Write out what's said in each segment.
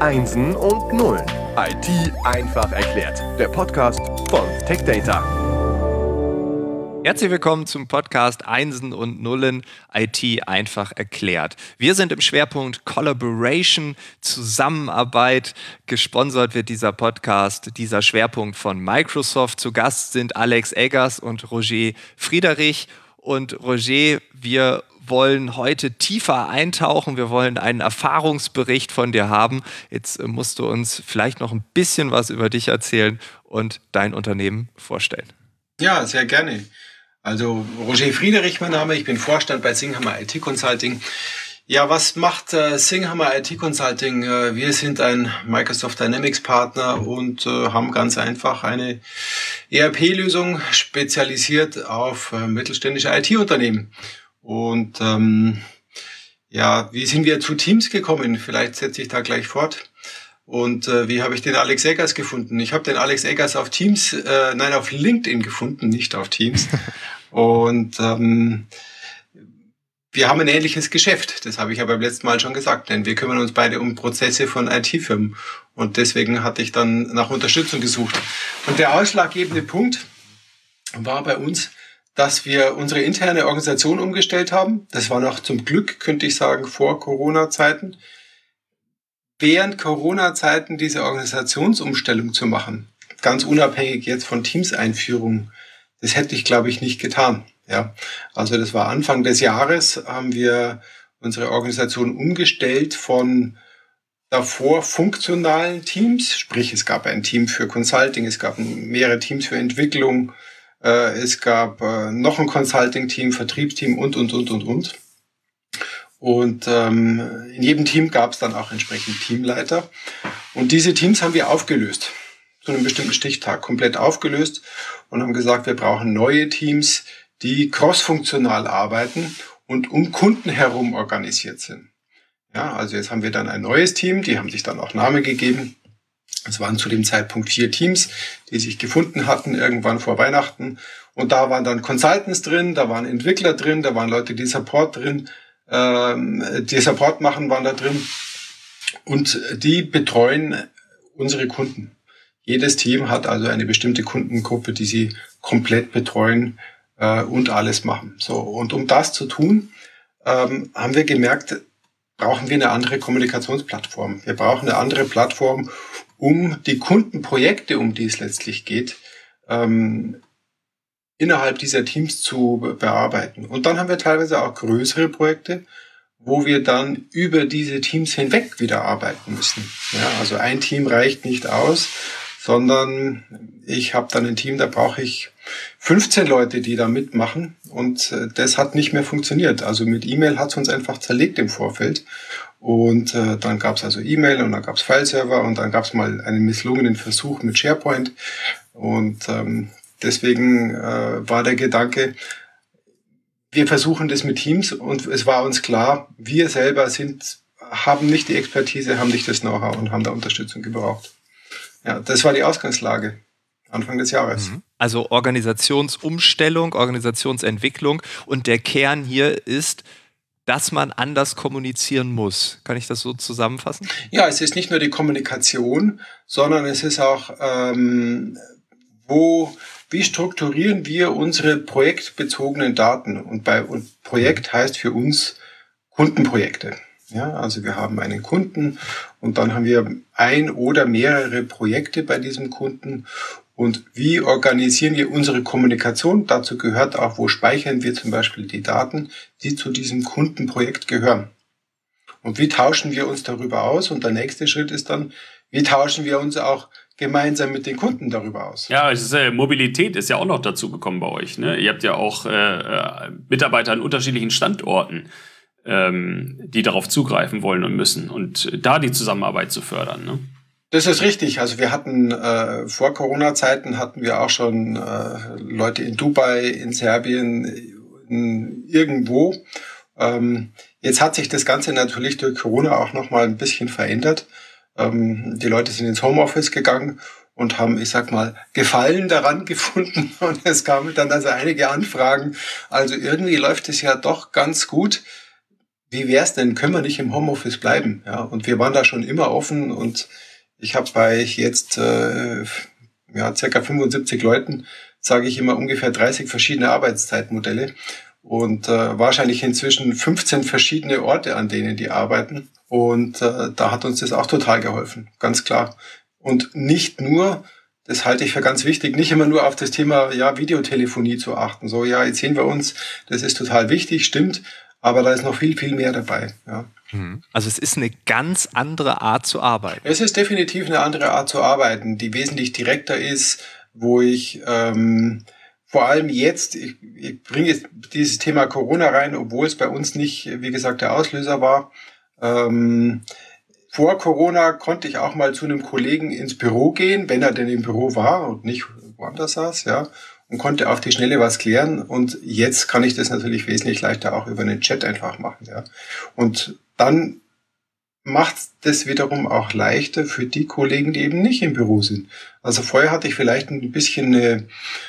Einsen und Nullen. IT einfach erklärt. Der Podcast von TechData. Herzlich willkommen zum Podcast Einsen und Nullen, IT einfach erklärt. Wir sind im Schwerpunkt Collaboration, Zusammenarbeit. Gesponsert wird dieser Podcast, dieser Schwerpunkt von Microsoft. Zu Gast sind Alex Eggers und Roger Friederich. Und Roger, wir wollen heute tiefer eintauchen. Wir wollen einen Erfahrungsbericht von dir haben. Jetzt musst du uns vielleicht noch ein bisschen was über dich erzählen und dein Unternehmen vorstellen. Ja, sehr gerne. Also Roger Friederich, mein Name, ich bin Vorstand bei Singhammer IT Consulting. Ja, was macht Singhammer IT Consulting? Wir sind ein Microsoft Dynamics Partner und haben ganz einfach eine ERP-Lösung spezialisiert auf mittelständische IT-Unternehmen. Und wie sind wir zu Teams gekommen? Vielleicht setze ich da gleich fort. Und wie habe ich den Alex Eggers gefunden? Ich habe den Alex Eggers auf auf LinkedIn gefunden, nicht auf Teams. Und wir haben ein ähnliches Geschäft. Das habe ich ja beim letzten Mal schon gesagt, denn wir kümmern uns beide um Prozesse von IT-Firmen. Und deswegen hatte ich dann nach Unterstützung gesucht. Und der ausschlaggebende Punkt war bei uns, dass wir unsere interne Organisation umgestellt haben. Das war noch zum Glück, könnte ich sagen, vor Corona-Zeiten. Während Corona-Zeiten diese Organisationsumstellung zu machen, ganz unabhängig jetzt von Teams-Einführungen, das hätte ich, glaube ich, nicht getan. Ja, also das war Anfang des Jahres, haben wir unsere Organisation umgestellt von davor funktionalen Teams, sprich es gab ein Team für Consulting, es gab mehrere Teams für Entwicklung, es gab noch ein Consulting-Team, Vertriebsteam und. Und in jedem Team gab es dann auch entsprechend Teamleiter. Und diese Teams haben wir aufgelöst, zu einem bestimmten Stichtag komplett aufgelöst und haben gesagt, wir brauchen neue Teams, die crossfunktional arbeiten und um Kunden herum organisiert sind. Ja, also jetzt haben wir dann ein neues Team, die haben sich dann auch Namen gegeben. Es waren zu dem Zeitpunkt 4 Teams, die sich gefunden hatten, irgendwann vor Weihnachten. Und da waren dann Consultants drin, da waren Entwickler drin, da waren Leute, die Support machen, waren da drin. Und die betreuen unsere Kunden. Jedes Team hat also eine bestimmte Kundengruppe, die sie komplett betreuen und alles machen. So, und um das zu tun, haben wir gemerkt, brauchen wir eine andere Kommunikationsplattform. Wir brauchen eine andere Plattform, um die Kundenprojekte, um die es letztlich geht, innerhalb dieser Teams zu bearbeiten. Und dann haben wir teilweise auch größere Projekte, wo wir dann über diese Teams hinweg wieder arbeiten müssen. Ja, also ein Team reicht nicht aus, sondern ich habe dann ein Team, da brauche ich 15 Leute, die da mitmachen und das hat nicht mehr funktioniert. Also mit E-Mail hat es uns einfach zerlegt im Vorfeld und dann gab es also E-Mail und dann gab es Fileserver und dann gab es mal einen misslungenen Versuch mit SharePoint und deswegen war der Gedanke, wir versuchen das mit Teams und es war uns klar, wir selber haben nicht die Expertise, haben nicht das Know-how und haben da Unterstützung gebraucht. Ja, das war die Ausgangslage Anfang des Jahres. Also Organisationsumstellung, Organisationsentwicklung und der Kern hier ist, dass man anders kommunizieren muss. Kann ich das so zusammenfassen? Ja, es ist nicht nur die Kommunikation, sondern es ist auch, wie strukturieren wir unsere projektbezogenen Daten? Und Projekt heißt für uns Kundenprojekte. Ja, also wir haben einen Kunden und dann haben wir ein oder mehrere Projekte bei diesem Kunden. Und wie organisieren wir unsere Kommunikation? Dazu gehört auch, wo speichern wir zum Beispiel die Daten, die zu diesem Kundenprojekt gehören. Und wie tauschen wir uns darüber aus? Und der nächste Schritt ist dann, wie tauschen wir uns auch gemeinsam mit den Kunden darüber aus? Ja, Mobilität ist ja auch noch dazu gekommen bei euch, ne? Ihr habt ja auch Mitarbeiter an unterschiedlichen Standorten, die darauf zugreifen wollen und müssen und da die Zusammenarbeit zu fördern, ne? Das ist richtig. Also wir hatten vor Corona-Zeiten hatten wir auch schon Leute in Dubai, in Serbien, irgendwo. Jetzt hat sich das Ganze natürlich durch Corona auch noch mal ein bisschen verändert. Die Leute sind ins Homeoffice gegangen und haben, ich sag mal, Gefallen daran gefunden. Und es kamen dann also einige Anfragen. Also irgendwie läuft es ja doch ganz gut. wie wär's denn, können wir nicht im Homeoffice bleiben? Ja, und wir waren da schon immer offen und ich habe bei jetzt circa 75 Leuten, sage ich immer, ungefähr 30 verschiedene Arbeitszeitmodelle und wahrscheinlich inzwischen 15 verschiedene Orte, an denen die arbeiten. Und da hat uns das auch total geholfen, ganz klar. Und nicht nur, das halte ich für ganz wichtig, nicht immer nur auf das Thema Videotelefonie zu achten. So, jetzt sehen wir uns, das ist total wichtig, stimmt, aber da ist noch viel, viel mehr dabei. Ja. Also es ist eine ganz andere Art zu arbeiten. Es ist definitiv eine andere Art zu arbeiten, die wesentlich direkter ist, wo ich vor allem jetzt, ich bringe jetzt dieses Thema Corona rein, obwohl es bei uns nicht, wie gesagt, der Auslöser war. Vor Corona konnte ich auch mal zu einem Kollegen ins Büro gehen, wenn er denn im Büro war und nicht woanders saß, ja, und konnte auf die Schnelle was klären. Und jetzt kann ich das natürlich wesentlich leichter auch über einen Chat einfach machen, ja. Und dann macht das wiederum auch leichter für die Kollegen, die eben nicht im Büro sind. Also vorher hatte ich vielleicht ein bisschen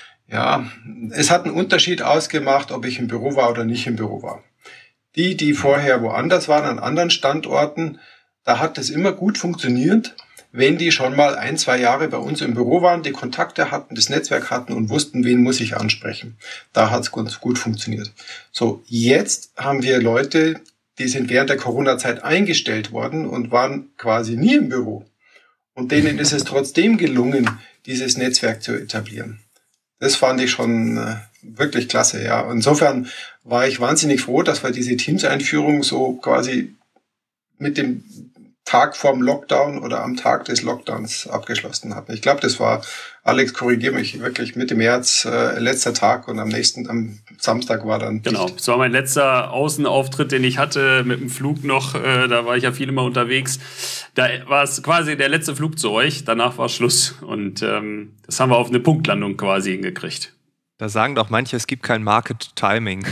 es hat einen Unterschied ausgemacht, ob ich im Büro war oder nicht im Büro war. Die vorher woanders waren, an anderen Standorten, da hat es immer gut funktioniert, wenn die schon mal 1-2 Jahre bei uns im Büro waren, die Kontakte hatten, das Netzwerk hatten und wussten, wen muss ich ansprechen. Da hat es ganz gut funktioniert. So, jetzt haben wir Leute, die sind während der Corona-Zeit eingestellt worden und waren quasi nie im Büro. Und denen ist es trotzdem gelungen, dieses Netzwerk zu etablieren. Das fand ich schon wirklich klasse, ja. Insofern war ich wahnsinnig froh, dass wir diese Teams-Einführung so quasi mit dem Tag vorm Lockdown oder am Tag des Lockdowns abgeschlossen hatten. Ich glaube, das war, Alex, korrigiere mich, wirklich Mitte März, letzter Tag und am Samstag war dann Genau, das war mein letzter Außenauftritt, den ich hatte, mit dem Flug noch, da war ich ja viel immer unterwegs. Da war es quasi der letzte Flug zu euch, danach war Schluss und das haben wir auf eine Punktlandung quasi hingekriegt. Da sagen doch manche, es gibt kein Market Timing.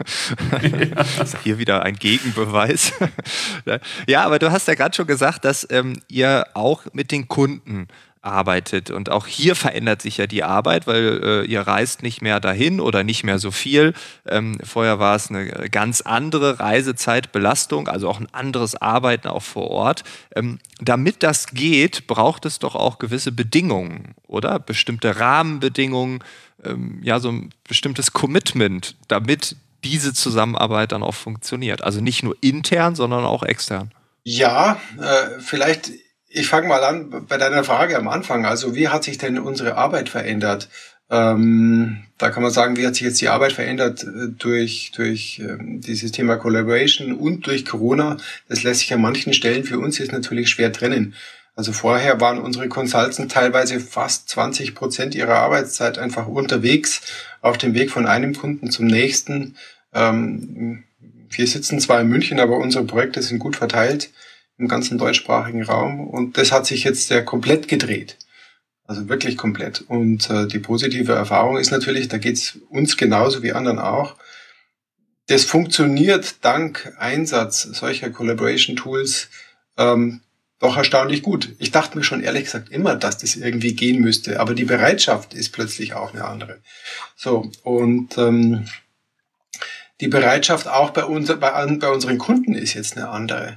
Das ist hier wieder ein Gegenbeweis. Ja, aber du hast ja gerade schon gesagt, dass ihr auch mit den Kunden arbeitet. Und auch hier verändert sich ja die Arbeit, weil ihr reist nicht mehr dahin oder nicht mehr so viel. Vorher war es eine ganz andere Reisezeitbelastung, also auch ein anderes Arbeiten auch vor Ort. Damit das geht, braucht es doch auch gewisse Bedingungen, oder? Bestimmte Rahmenbedingungen, so ein bestimmtes Commitment, damit diese Zusammenarbeit dann auch funktioniert. Also nicht nur intern, sondern auch extern. Ja, vielleicht, ich fange mal an bei deiner Frage am Anfang. Also wie hat sich denn unsere Arbeit verändert? Da kann man sagen, wie hat sich jetzt die Arbeit verändert durch dieses Thema Collaboration und durch Corona? Das lässt sich an manchen Stellen für uns jetzt natürlich schwer trennen. Also vorher waren unsere Consultants teilweise fast 20% ihrer Arbeitszeit einfach unterwegs, auf dem Weg von einem Kunden zum nächsten. Wir sitzen zwar in München, aber unsere Projekte sind gut verteilt im ganzen deutschsprachigen Raum. Und das hat sich jetzt sehr komplett gedreht. Also wirklich komplett. Und die positive Erfahrung ist natürlich, da geht's uns genauso wie anderen auch. Das funktioniert dank Einsatz solcher Collaboration-Tools doch erstaunlich gut. Ich dachte mir schon ehrlich gesagt immer, dass das irgendwie gehen müsste, aber die Bereitschaft ist plötzlich auch eine andere. So, und die Bereitschaft auch bei unseren Kunden ist jetzt eine andere.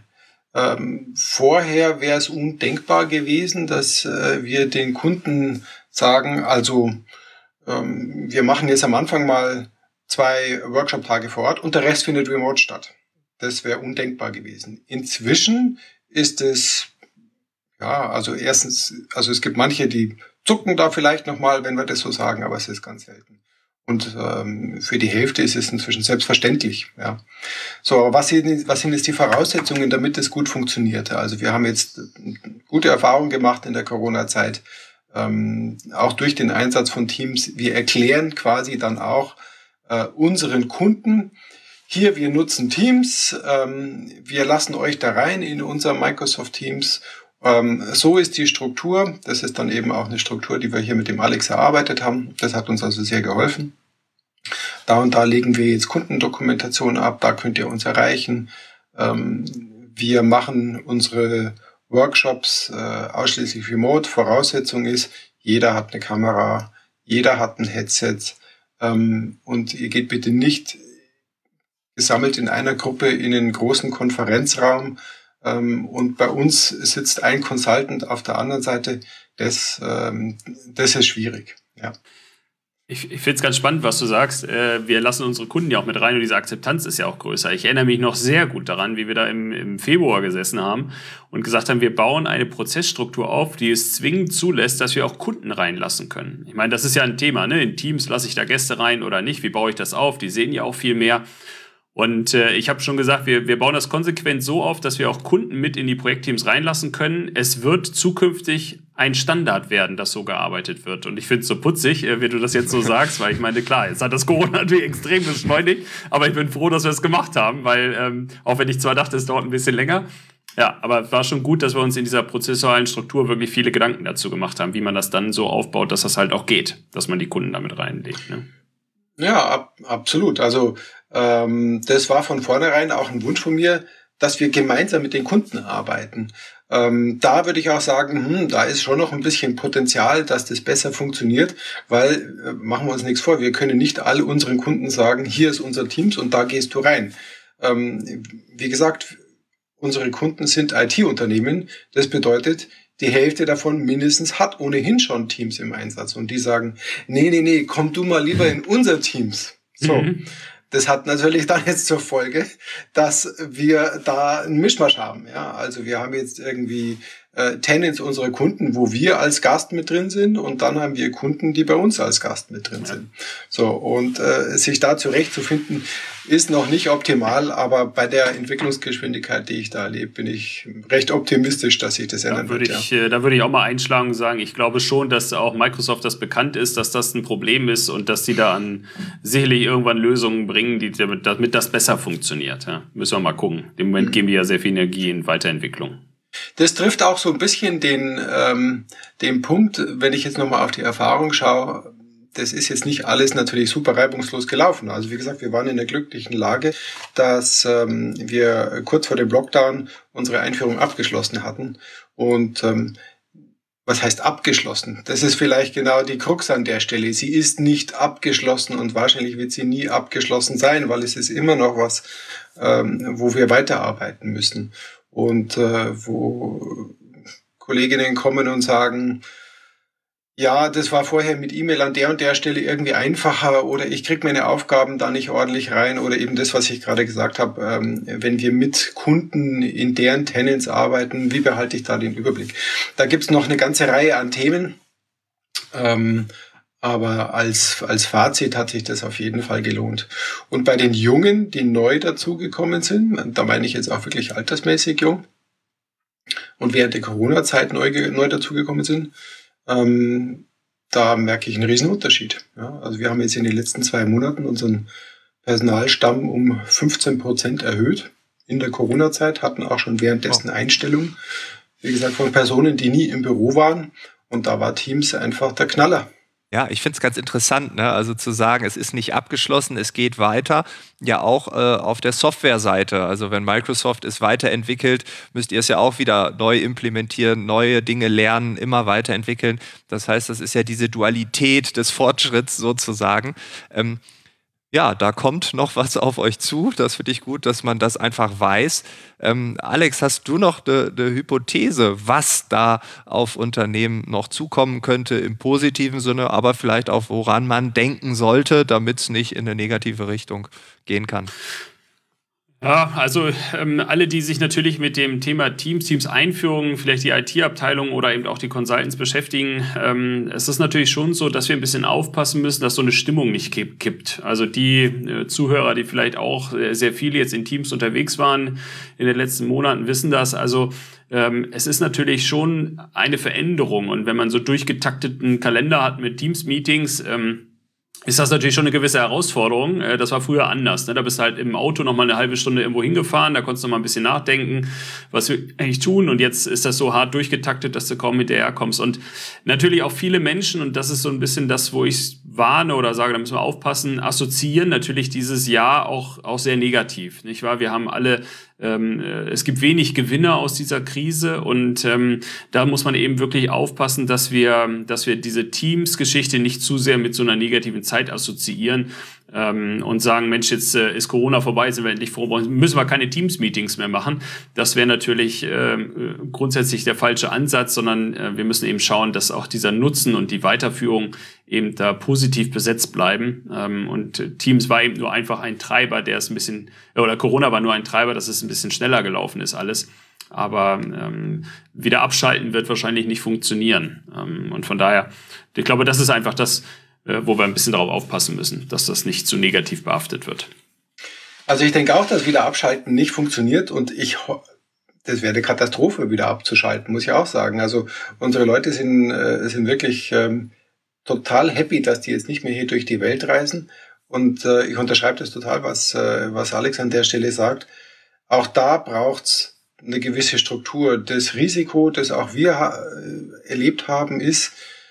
Vorher wäre es undenkbar gewesen, dass wir den Kunden sagen, also wir machen jetzt am Anfang mal 2 Workshop-Tage vor Ort und der Rest findet remote statt. Das wäre undenkbar gewesen. Inzwischen ist es, es gibt manche, die zucken da vielleicht nochmal, wenn wir das so sagen, aber es ist ganz selten. Und für die Hälfte ist es inzwischen selbstverständlich. Ja. So, aber was sind jetzt die Voraussetzungen, damit es gut funktioniert? Also wir haben jetzt gute Erfahrungen gemacht in der Corona-Zeit, auch durch den Einsatz von Teams. Wir erklären quasi dann auch unseren Kunden, hier, wir nutzen Teams, wir lassen euch da rein in unser Microsoft Teams. So ist die Struktur. Das ist dann eben auch eine Struktur, die wir hier mit dem Alex erarbeitet haben. Das hat uns also sehr geholfen. Da und da legen wir jetzt Kundendokumentation ab, da könnt ihr uns erreichen. Wir machen unsere Workshops ausschließlich remote. Voraussetzung ist, jeder hat eine Kamera, jeder hat ein Headset und ihr geht bitte nicht gesammelt in einer Gruppe in einen großen Konferenzraum. Und bei uns sitzt ein Consultant auf der anderen Seite. Das ist schwierig, ja. Ich finde es ganz spannend, was du sagst. Wir lassen unsere Kunden ja auch mit rein und diese Akzeptanz ist ja auch größer. Ich erinnere mich noch sehr gut daran, wie wir da im Februar gesessen haben und gesagt haben, wir bauen eine Prozessstruktur auf, die es zwingend zulässt, dass wir auch Kunden reinlassen können. Ich meine, das ist ja ein Thema, ne? In Teams lasse ich da Gäste rein oder nicht? Wie baue ich das auf? Die sehen ja auch viel mehr. Und ich habe schon gesagt, wir bauen das konsequent so auf, dass wir auch Kunden mit in die Projektteams reinlassen können. Es wird zukünftig ein Standard werden, dass so gearbeitet wird. Und ich finde es so putzig, wie du das jetzt so sagst, weil ich meine, klar, jetzt hat das Corona natürlich extrem beschleunigt, aber ich bin froh, dass wir es gemacht haben, weil auch wenn ich zwar dachte, es dauert ein bisschen länger, ja, aber es war schon gut, dass wir uns in dieser prozessualen Struktur wirklich viele Gedanken dazu gemacht haben, wie man das dann so aufbaut, dass das halt auch geht, dass man die Kunden damit reinlegt, ne? Ja, absolut. Also das war von vornherein auch ein Wunsch von mir, dass wir gemeinsam mit den Kunden arbeiten. Da würde ich auch sagen, da ist schon noch ein bisschen Potenzial, dass das besser funktioniert, weil, machen wir uns nichts vor, wir können nicht all unseren Kunden sagen, hier ist unser Teams und da gehst du rein. Wie gesagt, unsere Kunden sind IT-Unternehmen. Das bedeutet, die Hälfte davon mindestens hat ohnehin schon Teams im Einsatz. Und die sagen, nee, komm du mal lieber in unser Teams. So. Das hat natürlich dann jetzt zur Folge, dass wir da einen Mischmasch haben. Ja, also wir haben jetzt irgendwie Tenants unserer Kunden, wo wir als Gast mit drin sind, und dann haben wir Kunden, die bei uns als Gast mit drin sind. So, und sich da zurechtzufinden, ist noch nicht optimal, aber bei der Entwicklungsgeschwindigkeit, die ich da erlebe, bin ich recht optimistisch, dass sich das ändern wird. Da würde ich auch mal einschlagen und sagen, ich glaube schon, dass auch Microsoft das bekannt ist, dass das ein Problem ist und dass die da an sicherlich irgendwann Lösungen bringen, damit das besser funktioniert. Ja, müssen wir mal gucken. Im Moment geben die ja sehr viel Energie in Weiterentwicklung. Das trifft auch so ein bisschen den Punkt, wenn ich jetzt nochmal auf die Erfahrung schaue. Das ist jetzt nicht alles natürlich super reibungslos gelaufen. Also wie gesagt, wir waren in der glücklichen Lage, dass wir kurz vor dem Lockdown unsere Einführung abgeschlossen hatten. Und was heißt abgeschlossen? Das ist vielleicht genau die Krux an der Stelle. Sie ist nicht abgeschlossen und wahrscheinlich wird sie nie abgeschlossen sein, weil es ist immer noch was, wo wir weiterarbeiten müssen. Und wo Kolleginnen kommen und sagen, ja, das war vorher mit E-Mail an der und der Stelle irgendwie einfacher, oder ich kriege meine Aufgaben da nicht ordentlich rein, oder eben das, was ich gerade gesagt habe, wenn wir mit Kunden in deren Tenants arbeiten, wie behalte ich da den Überblick? Da gibt's noch eine ganze Reihe an Themen, aber als Fazit hat sich das auf jeden Fall gelohnt. Und bei den Jungen, die neu dazugekommen sind, da meine ich jetzt auch wirklich altersmäßig jung und während der Corona-Zeit neu dazugekommen sind, da merke ich einen riesen Unterschied. Ja, also wir haben jetzt in den letzten 2 Monaten unseren Personalstamm um 15% erhöht. In der Corona-Zeit hatten auch schon währenddessen Einstellungen, wie gesagt, von Personen, die nie im Büro waren. Und da war Teams einfach der Knaller. Ja, ich finde es ganz interessant, ne? Also zu sagen, es ist nicht abgeschlossen, es geht weiter. Ja, auch auf der Softwareseite. Also wenn Microsoft es weiterentwickelt, müsst ihr es ja auch wieder neu implementieren, neue Dinge lernen, immer weiterentwickeln. Das heißt, das ist ja diese Dualität des Fortschritts sozusagen. Ja, da kommt noch was auf euch zu. Das finde ich gut, dass man das einfach weiß. Alex, hast du noch eine Hypothese, was da auf Unternehmen noch zukommen könnte im positiven Sinne, aber vielleicht auch, woran man denken sollte, damit es nicht in eine negative Richtung gehen kann? Ja, also alle, die sich natürlich mit dem Thema Teams-Einführung, vielleicht die IT-Abteilung oder eben auch die Consultants beschäftigen, es ist natürlich schon so, dass wir ein bisschen aufpassen müssen, dass so eine Stimmung nicht kippt. Also die Zuhörer, die vielleicht auch sehr viel jetzt in Teams unterwegs waren in den letzten Monaten, wissen das. Also es ist natürlich schon eine Veränderung. Und wenn man so durchgetakteten Kalender hat mit Teams-Meetings, ist das natürlich schon eine gewisse Herausforderung. Das war früher anders. Ne? Da bist du halt im Auto noch mal eine halbe Stunde irgendwo hingefahren, da konntest du noch mal ein bisschen nachdenken, was wir eigentlich tun. Und jetzt ist das so hart durchgetaktet, dass du kaum hinterherkommst. Und natürlich auch viele Menschen, und das ist so ein bisschen das, wo ich warne oder sage, da müssen wir aufpassen, assoziieren natürlich dieses Jahr auch sehr negativ. Nicht wahr? Wir haben alle es gibt wenig Gewinner aus dieser Krise, und da muss man eben wirklich aufpassen, dass wir diese Teams-Geschichte nicht zu sehr mit so einer negativen Zeit assoziieren. und sagen, Mensch, jetzt ist Corona vorbei, sind wir endlich froh, müssen wir keine Teams-Meetings mehr machen. Das wäre natürlich grundsätzlich der falsche Ansatz, sondern wir müssen eben schauen, dass auch dieser Nutzen und die Weiterführung eben da positiv besetzt bleiben. Und Teams war eben nur einfach ein Treiber, der es ein bisschen, oder Corona war nur ein Treiber, dass es ein bisschen schneller gelaufen ist alles. Aber wieder abschalten wird wahrscheinlich nicht funktionieren. Und von daher, ich glaube, das ist einfach das, wo wir ein bisschen darauf aufpassen müssen, dass das nicht zu negativ behaftet wird. Also ich denke auch, dass wieder abschalten nicht funktioniert und das wäre eine Katastrophe, wieder abzuschalten, muss ich auch sagen. Also unsere Leute sind wirklich total happy, dass die jetzt nicht mehr hier durch die Welt reisen und ich unterschreibe das total, was Alex an der Stelle sagt. Auch da braucht's eine gewisse Struktur. Das Risiko, das auch wir erlebt haben, ist,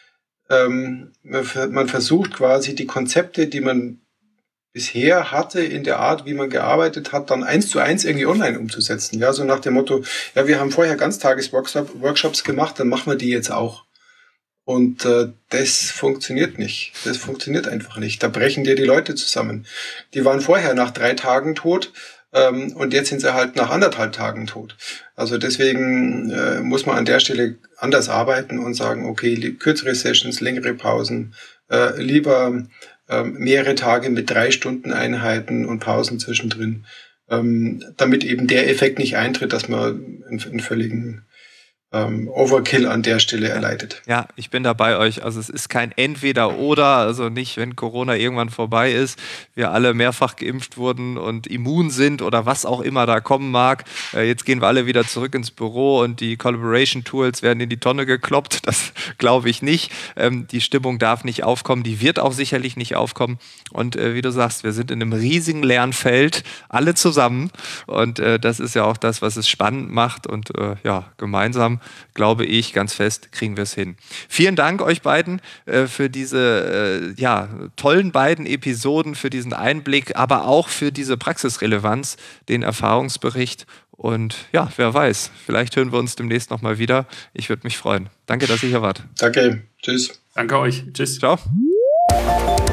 man versucht quasi die Konzepte, die man bisher hatte in der Art, wie man gearbeitet hat, dann 1:1 irgendwie online umzusetzen. Ja, so nach dem Motto, ja, wir haben vorher Ganztagesworkshops gemacht, dann machen wir die jetzt auch. Und das funktioniert nicht. Das funktioniert einfach nicht. Da brechen dir die Leute zusammen. Die waren vorher nach 3 Tagen tot. Und jetzt sind sie halt nach 1,5 Tagen tot. Also deswegen muss man an der Stelle anders arbeiten und sagen, okay, kürzere Sessions, längere Pausen, lieber mehrere Tage mit 3-Stunden-Einheiten und Pausen zwischendrin, damit eben der Effekt nicht eintritt, dass man einen völligen Overkill an der Stelle erleidet. Ja, ich bin da bei euch. Also es ist kein Entweder-Oder, also nicht, wenn Corona irgendwann vorbei ist, wir alle mehrfach geimpft wurden und immun sind oder was auch immer da kommen mag. Jetzt gehen wir alle wieder zurück ins Büro und die Collaboration-Tools werden in die Tonne gekloppt. Das glaube ich nicht. Die Stimmung darf nicht aufkommen, die wird auch sicherlich nicht aufkommen. Und wie du sagst, wir sind in einem riesigen Lernfeld, alle zusammen. Und das ist ja auch das, was es spannend macht. Und gemeinsam, glaube ich, ganz fest, kriegen wir es hin. Vielen Dank euch beiden für diese tollen beiden Episoden, für diesen Einblick, aber auch für diese Praxisrelevanz, den Erfahrungsbericht. Und ja, wer weiß, vielleicht hören wir uns demnächst nochmal wieder. Ich würde mich freuen. Danke, dass ihr hier wart. Danke. Tschüss. Danke euch. Tschüss. Ciao.